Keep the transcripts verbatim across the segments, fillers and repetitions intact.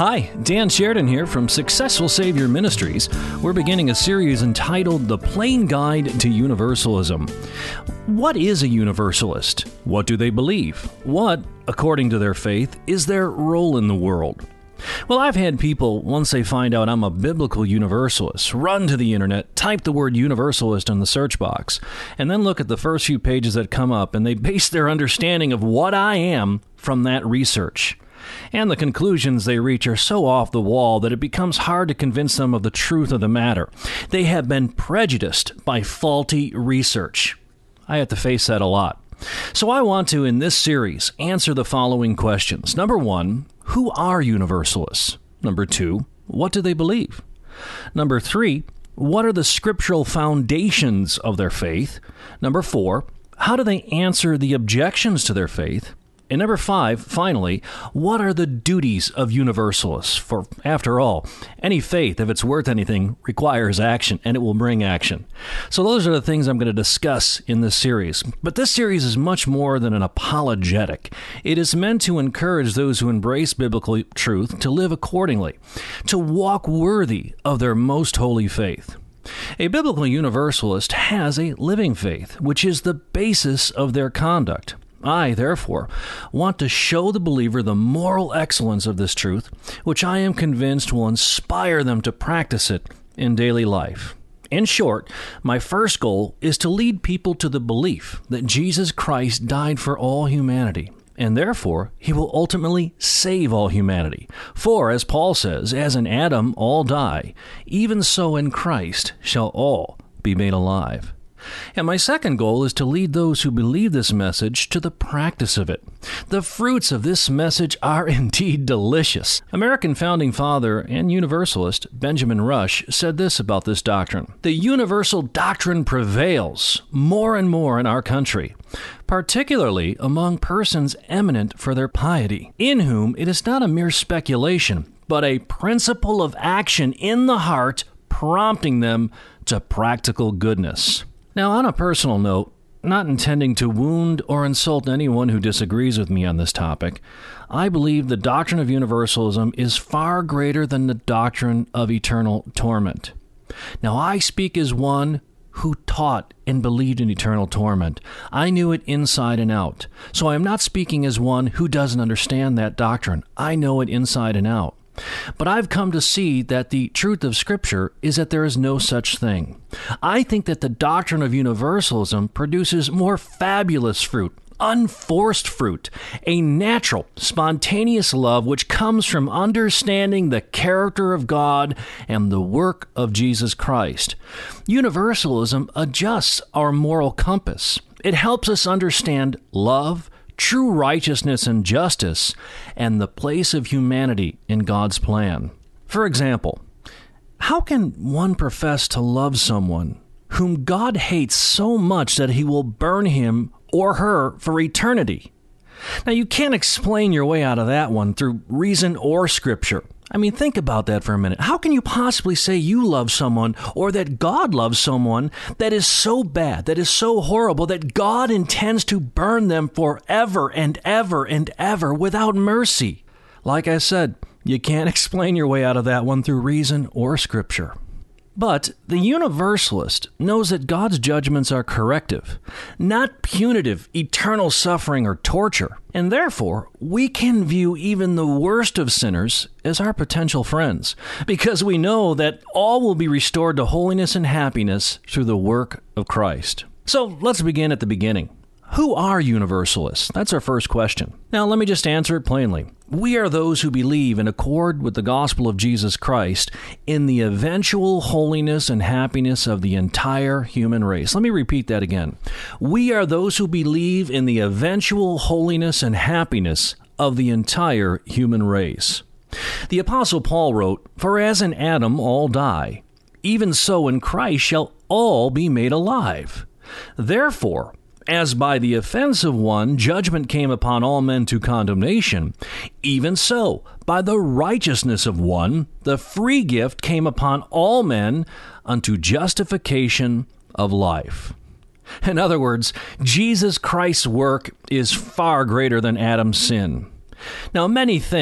Hi, Dan Sheridan here from Successful Savior Ministries. We're beginning a series entitled The Plain Guide to Universalism. What is a universalist? What do they believe? What, according to their faith, is their role in the world? Well, I've had people, once they find out I'm a biblical universalist, run to the internet, type the word universalist in the search box, and then look at the first few pages that come up, and they base their understanding of what I am from that research. And the conclusions they reach are so off the wall that it becomes hard to convince them of the truth of the matter. They have been prejudiced by faulty research. I have to face that a lot. So I want to, in this series, answer the following questions. Number one, who are universalists? Number two, what do they believe? Number three, what are the scriptural foundations of their faith? Number four, how do they answer the objections to their faith? And number five, finally, what are the duties of universalists? For, after all, any faith, if it's worth anything, requires action, and it will bring action. So those are the things I'm going to discuss in this series. But this series is much more than an apologetic. It is meant to encourage those who embrace biblical truth to live accordingly, to walk worthy of their most holy faith. A biblical universalist has a living faith, which is the basis of their conduct. I, therefore, want to show the believer the moral excellence of this truth, which I am convinced will inspire them to practice it in daily life. In short, my first goal is to lead people to the belief that Jesus Christ died for all humanity, and therefore he will ultimately save all humanity. For, as Paul says, as in Adam all die, even so in Christ shall all be made alive. And my second goal is to lead those who believe this message to the practice of it. The fruits of this message are indeed delicious. American founding father and universalist Benjamin Rush said this about this doctrine: "The universal doctrine prevails more and more in our country, particularly among persons eminent for their piety, in whom it is not a mere speculation, but a principle of action in the heart, prompting them to practical goodness." Now, on a personal note, not intending to wound or insult anyone who disagrees with me on this topic, I believe the doctrine of universalism is far greater than the doctrine of eternal torment. Now, I speak as one who taught and believed in eternal torment. I knew it inside and out. So I am not speaking as one who doesn't understand that doctrine. I know it inside and out. But I've come to see that the truth of Scripture is that there is no such thing. I think that the doctrine of universalism produces more fabulous fruit, unforced fruit, a natural, spontaneous love which comes from understanding the character of God and the work of Jesus Christ. Universalism adjusts our moral compass. It helps us understand love, true righteousness and justice, and the place of humanity in God's plan. For example, how can one profess to love someone whom God hates so much that he will burn him or her for eternity? Now, you can't explain your way out of that one through reason or Scripture. I mean, think about that for a minute. How can you possibly say you love someone or that God loves someone that is so bad, that is so horrible, that God intends to burn them forever and ever and ever without mercy? Like I said, you can't explain your way out of that one through reason or Scripture. But the universalist knows that God's judgments are corrective, not punitive, eternal suffering or torture. And therefore, we can view even the worst of sinners as our potential friends, because we know that all will be restored to holiness and happiness through the work of Christ. So let's begin at the beginning. Who are universalists? That's our first question. Now, let me just answer it plainly. We are those who believe in accord with the gospel of Jesus Christ in the eventual holiness and happiness of the entire human race. Let me repeat that again. We are those who believe in the eventual holiness and happiness of the entire human race. The Apostle Paul wrote, "For as in Adam all die, even so in Christ shall all be made alive. Therefore, as by the offense of one judgment came upon all men to condemnation, even so by the righteousness of one the free gift came upon all men unto justification of life." In other words, Jesus Christ's work is far greater than Adam's sin. Now, many think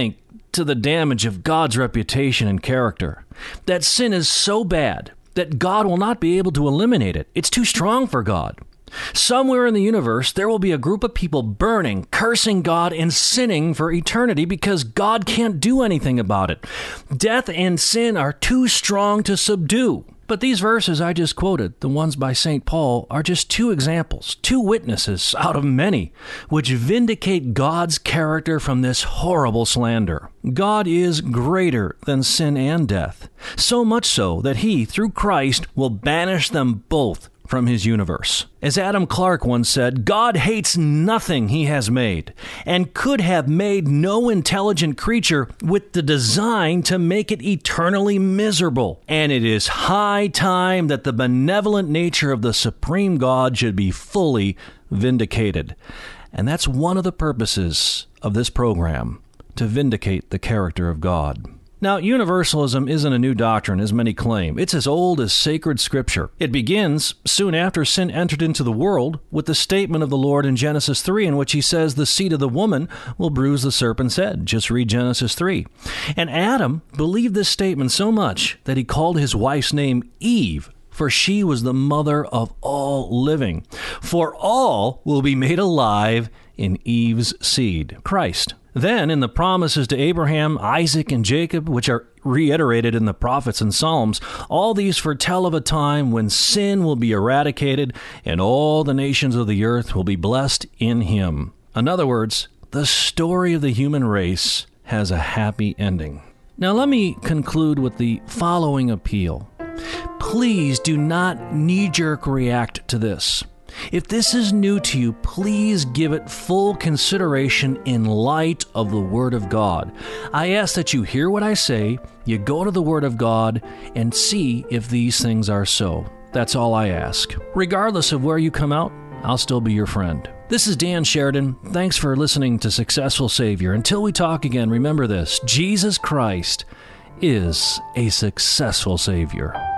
to the damage of God's reputation and character. That sin is so bad that God will not be able to eliminate it. It's too strong for God. Somewhere in the universe, there will be a group of people burning, cursing God, and sinning for eternity because God can't do anything about it. Death and sin are too strong to subdue. But these verses I just quoted, the ones by Saint Paul, are just two examples, two witnesses out of many, which vindicate God's character from this horrible slander. God is greater than sin and death, so much so that he, through Christ, will banish them both from his universe. As Adam Clarke once said, God hates nothing he has made and could have made no intelligent creature with the design to make it eternally miserable. And it is high time that the benevolent nature of the supreme God should be fully vindicated. And that's one of the purposes of this program, to vindicate the character of God. Now, universalism isn't a new doctrine, as many claim. It's as old as sacred scripture. It begins soon after sin entered into the world with the statement of the Lord in Genesis three, in which he says the seed of the woman will bruise the serpent's head. Just read Genesis three. And Adam believed this statement so much that he called his wife's name Eve, for she was the mother of all living. For all will be made alive in Eve's seed, Christ. Then, in the promises to Abraham, Isaac, and Jacob, which are reiterated in the prophets and Psalms, all these foretell of a time when sin will be eradicated and all the nations of the earth will be blessed in him. In other words, the story of the human race has a happy ending. Now, let me conclude with the following appeal. Please do not knee-jerk react to this. If this is new to you, please give it full consideration in light of the Word of God. I ask that you hear what I say, you go to the Word of God, and see if these things are so. That's all I ask. Regardless of where you come out, I'll still be your friend. This is Dan Sheridan. Thanks for listening to Successful Savior. Until we talk again, remember this: Jesus Christ is a successful Savior.